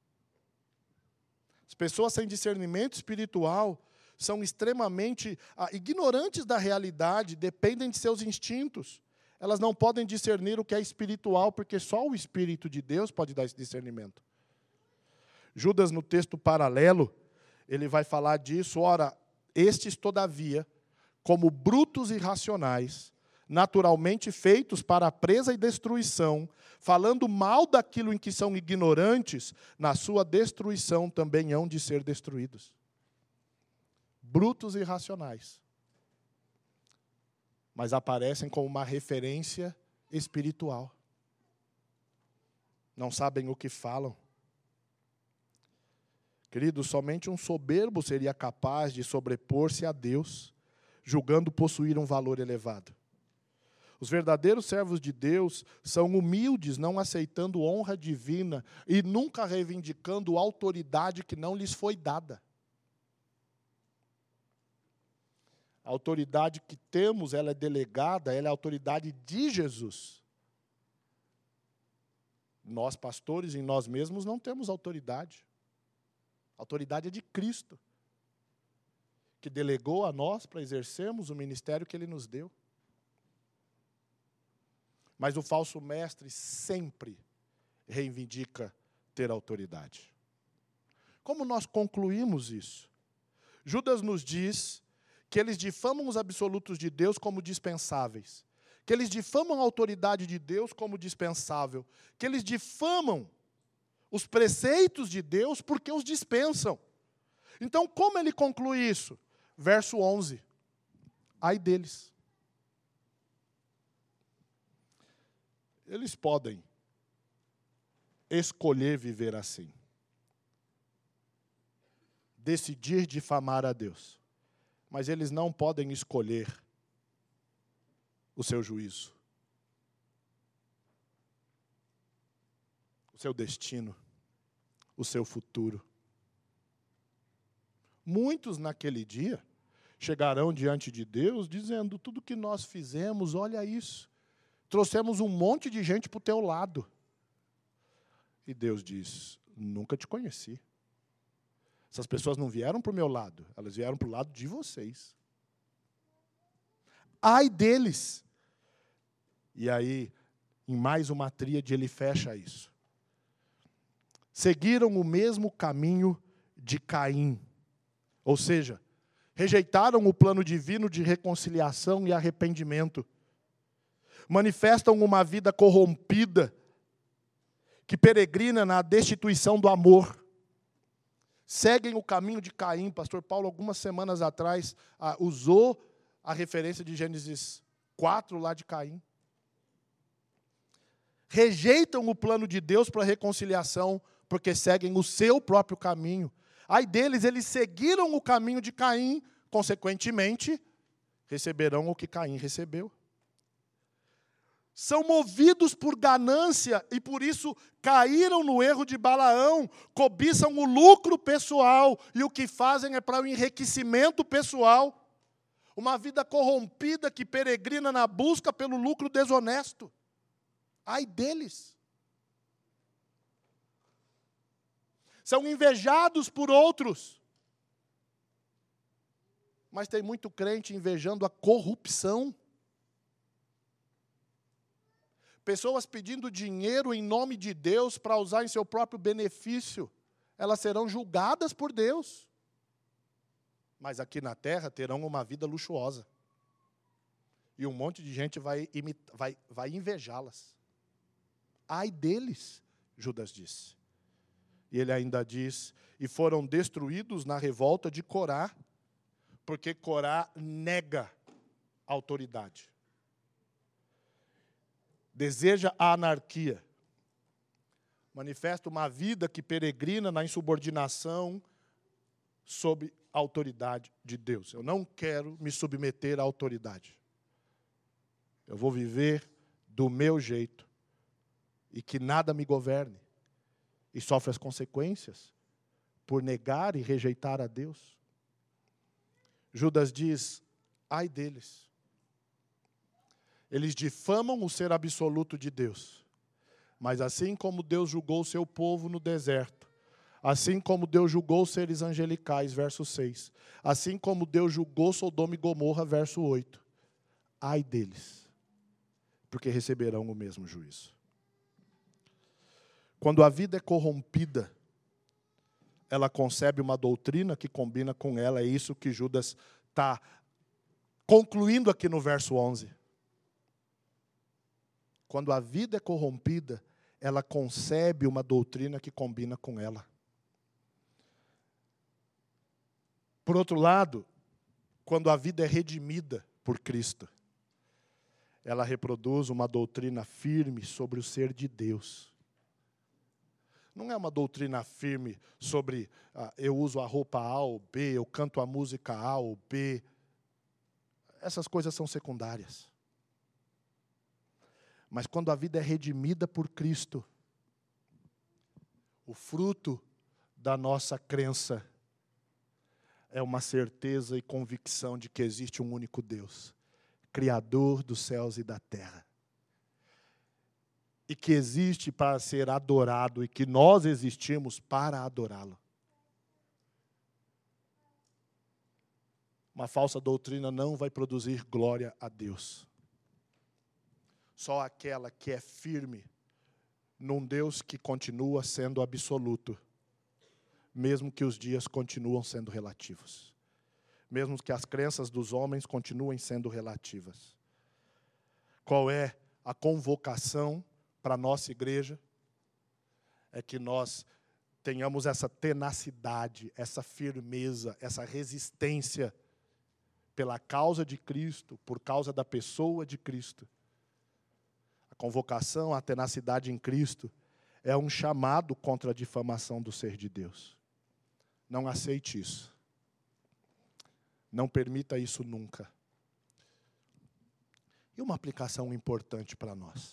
As pessoas sem discernimento espiritual são extremamente ignorantes da realidade, dependem de seus instintos. Elas não podem discernir o que é espiritual, porque só o Espírito de Deus pode dar esse discernimento. Judas, no texto paralelo, ele vai falar disso. Ora, estes, todavia, como brutos irracionais, naturalmente feitos para a presa e destruição, falando mal daquilo em que são ignorantes, na sua destruição também hão de ser destruídos. Brutos e irracionais. Mas aparecem como uma referência espiritual. Não sabem o que falam. Queridos, somente um soberbo seria capaz de sobrepor-se a Deus, julgando possuir um valor elevado. Os verdadeiros servos de Deus são humildes, não aceitando honra divina e nunca reivindicando autoridade que não lhes foi dada. A autoridade que temos, ela é delegada, ela é a autoridade de Jesus. Nós, pastores, em nós mesmos não temos autoridade. A autoridade é de Cristo, que delegou a nós para exercermos o ministério que Ele nos deu. Mas o falso mestre sempre reivindica ter autoridade. Como nós concluímos isso? Judas nos diz que eles difamam os absolutos de Deus como dispensáveis, que eles difamam a autoridade de Deus como dispensável, que eles difamam os preceitos de Deus porque os dispensam. Então, como ele conclui isso? Verso 11. Ai deles. Eles podem escolher viver assim. Decidir difamar a Deus. Mas eles não podem escolher o seu juízo, o seu destino, o seu futuro. Muitos naquele dia chegarão diante de Deus dizendo: tudo que nós fizemos, olha isso, trouxemos um monte de gente para o teu lado. E Deus diz: nunca te conheci. Essas pessoas não vieram para o meu lado, elas vieram para o lado de vocês. Ai deles. E aí, em mais uma tríade, ele fecha isso. Seguiram o mesmo caminho de Caim. Ou seja, rejeitaram o plano divino de reconciliação e arrependimento. Manifestam uma vida corrompida, que peregrina na destituição do amor. Seguem o caminho de Caim. Pastor Paulo, algumas semanas atrás, usou a referência de Gênesis 4, lá de Caim. Rejeitam o plano de Deus para a reconciliação, porque seguem o seu próprio caminho. Ai deles, eles seguiram o caminho de Caim, consequentemente, receberão o que Caim recebeu. São movidos por ganância e por isso caíram no erro de Balaão, cobiçam o lucro pessoal e o que fazem é para o enriquecimento pessoal. Uma vida corrompida que peregrina na busca pelo lucro desonesto. Ai deles. São invejados por outros. Mas tem muito crente invejando a corrupção. Pessoas pedindo dinheiro em nome de Deus para usar em seu próprio benefício. Elas serão julgadas por Deus. Mas aqui na terra terão uma vida luxuosa. E um monte de gente vai invejá-las. Ai deles, Judas disse. E ele ainda diz: e foram destruídos na revolta de Corá, porque Corá nega autoridade. Deseja a anarquia. Manifesta uma vida que peregrina na insubordinação sob a autoridade de Deus. Eu não quero me submeter à autoridade. Eu vou viver do meu jeito e que nada me governe. E sofre as consequências por negar e rejeitar a Deus. Judas diz, ai deles. Eles difamam o ser absoluto de Deus. Mas assim como Deus julgou o seu povo no deserto, assim como Deus julgou os seres angelicais, verso 6, assim como Deus julgou Sodoma e Gomorra, verso 8, ai deles, porque receberão o mesmo juízo. Quando a vida é corrompida, ela concebe uma doutrina que combina com ela, é isso que Judas está concluindo aqui no verso 11. Quando a vida é corrompida, ela concebe uma doutrina que combina com ela. Por outro lado, quando a vida é redimida por Cristo, ela reproduz uma doutrina firme sobre o ser de Deus. Não é uma doutrina firme sobre eu uso a roupa A ou B, eu canto a música A ou B. Essas coisas são secundárias. Mas quando a vida é redimida por Cristo, o fruto da nossa crença é uma certeza e convicção de que existe um único Deus, Criador dos céus e da terra. E que existe para ser adorado e que nós existimos para adorá-lo. Uma falsa doutrina não vai produzir glória a Deus. Só aquela que é firme num Deus que continua sendo absoluto, mesmo que os dias continuam sendo relativos, mesmo que as crenças dos homens continuem sendo relativas. Qual é a convocação para a nossa igreja? É que nós tenhamos essa tenacidade, essa firmeza, essa resistência pela causa de Cristo, por causa da pessoa de Cristo. Convocação à tenacidade em Cristo é um chamado contra a difamação do ser de Deus. Não aceite isso. Não permita isso nunca. E uma aplicação importante para nós.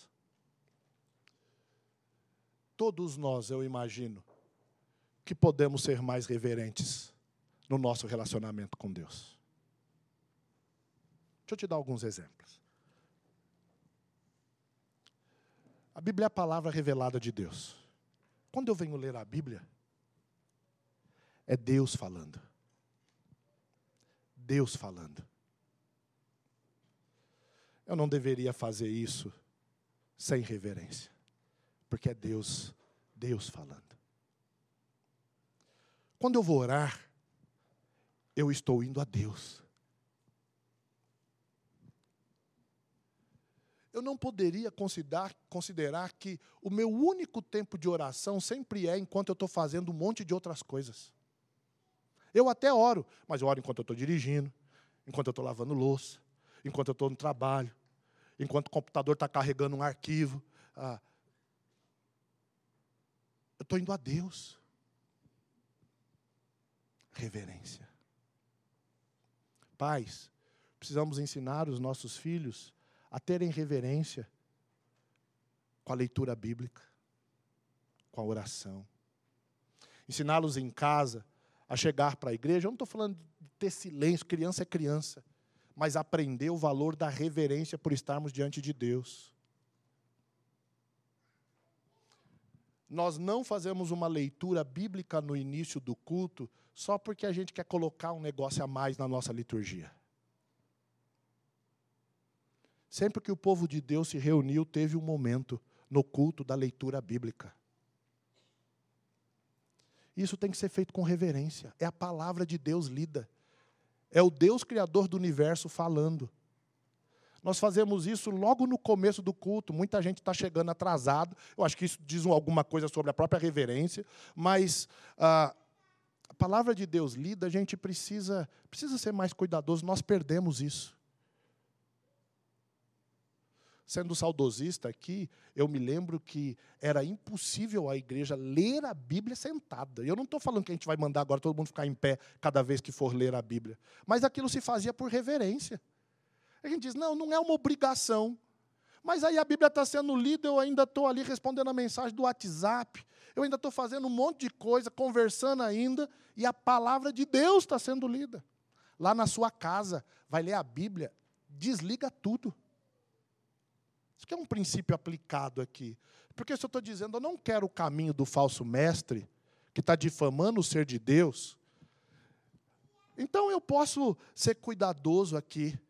Todos nós, eu imagino, que podemos ser mais reverentes no nosso relacionamento com Deus. Deixa eu te dar alguns exemplos. A Bíblia é a palavra revelada de Deus. Quando eu venho ler a Bíblia, é Deus falando. Deus falando. Eu não deveria fazer isso sem reverência, porque é Deus falando. Quando eu vou orar, eu estou indo a Deus. Eu não poderia considerar que o meu único tempo de oração sempre é enquanto eu estou fazendo um monte de outras coisas. Eu até oro, mas eu oro enquanto eu estou dirigindo, enquanto eu estou lavando louça, enquanto eu estou no trabalho, enquanto o computador está carregando um arquivo. Eu estou indo a Deus. Reverência. Pais, precisamos ensinar os nossos filhos a terem reverência com a leitura bíblica, com a oração. Ensiná-los em casa a chegar para a igreja. Eu não estou falando de ter silêncio, criança é criança, mas aprender o valor da reverência por estarmos diante de Deus. Nós não fazemos uma leitura bíblica no início do culto só porque a gente quer colocar um negócio a mais na nossa liturgia. Sempre que o povo de Deus se reuniu, teve um momento no culto da leitura bíblica. Isso tem que ser feito com reverência. É a palavra de Deus lida. É o Deus Criador do universo falando. Nós fazemos isso logo no começo do culto. Muita gente está chegando atrasado. Eu acho que isso diz alguma coisa sobre a própria reverência. Mas a palavra de Deus lida, a gente precisa ser mais cuidadoso. Nós perdemos isso. sendo saudosista aqui, eu me lembro que era impossível a igreja ler a Bíblia sentada. Eu não estou falando que a gente vai mandar agora todo mundo ficar em pé cada vez que for ler a Bíblia. Mas aquilo se fazia por reverência. A gente diz, não é uma obrigação. Mas aí a Bíblia está sendo lida, eu ainda estou ali respondendo a mensagem do WhatsApp. Eu ainda estou fazendo um monte de coisa, conversando ainda, e a palavra de Deus está sendo lida. Lá na sua casa, vai ler a Bíblia, desliga tudo. Isso que é um princípio aplicado aqui. Porque se eu estou dizendo, eu não quero o caminho do falso mestre, que está difamando o ser de Deus, então eu posso ser cuidadoso aqui,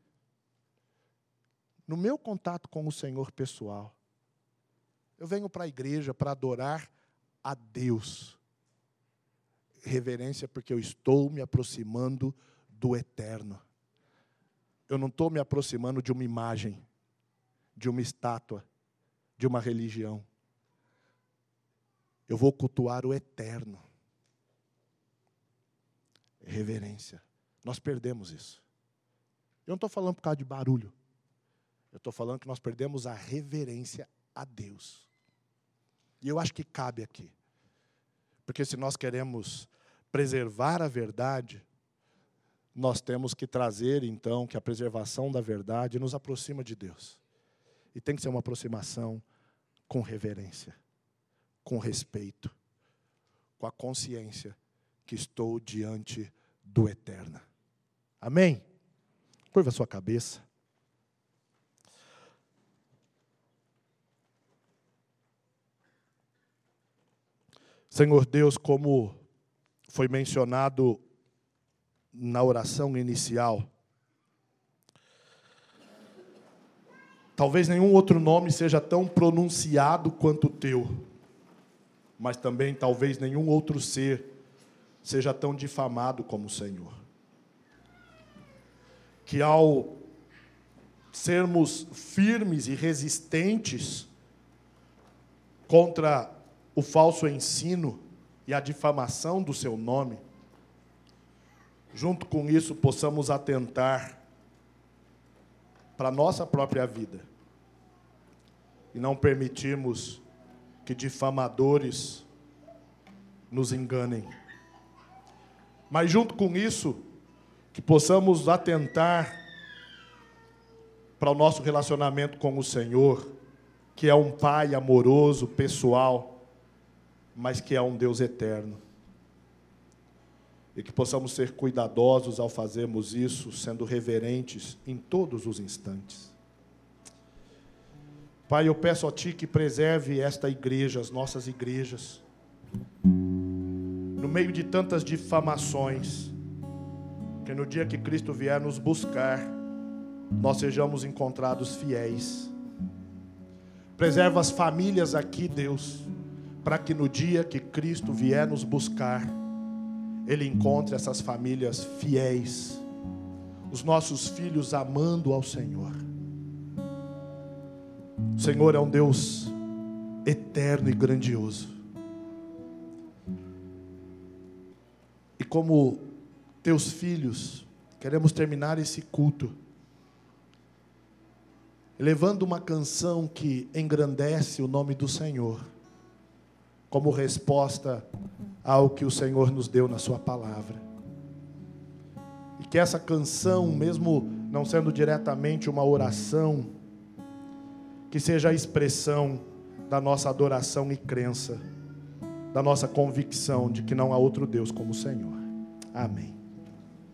no meu contato com o Senhor pessoal. Eu venho para a igreja para adorar a Deus. Reverência porque eu estou me aproximando do eterno. Eu não estou me aproximando de uma imagem, de uma estátua, de uma religião. Eu vou cultuar o eterno. Reverência. Nós perdemos isso. Eu não estou falando por causa de barulho. Eu estou falando que nós perdemos a reverência a Deus. E eu acho que cabe aqui. Porque se nós queremos preservar a verdade, nós temos que trazer, então, que a preservação da verdade nos aproxima de Deus. E tem que ser uma aproximação com reverência, com respeito, com a consciência que estou diante do eterno. Amém? Curva a sua cabeça. Senhor Deus, como foi mencionado na oração inicial, talvez nenhum outro nome seja tão pronunciado quanto o teu, mas também talvez nenhum outro ser seja tão difamado como o Senhor. Que ao sermos firmes e resistentes contra o falso ensino e a difamação do seu nome, junto com isso possamos atentar para a nossa própria vida e não permitirmos que difamadores nos enganem. Mas junto com isso, que possamos atentar para o nosso relacionamento com o Senhor, que é um Pai amoroso, pessoal, mas que é um Deus eterno. E que possamos ser cuidadosos ao fazermos isso, sendo reverentes em todos os instantes. Pai, eu peço a Ti que preserve esta igreja, as nossas igrejas, no meio de tantas difamações, que no dia que Cristo vier nos buscar, nós sejamos encontrados fiéis. Preserva as famílias aqui, Deus, para que no dia que Cristo vier nos buscar, Ele encontre essas famílias fiéis, os nossos filhos amando ao Senhor. O Senhor é um Deus eterno e grandioso. E como teus filhos, queremos terminar esse culto elevando uma canção que engrandece o nome do Senhor, como resposta ao que o Senhor nos deu na sua palavra. E que essa canção, mesmo não sendo diretamente uma oração, que seja a expressão da nossa adoração e crença, da nossa convicção de que não há outro Deus como o Senhor. Amém.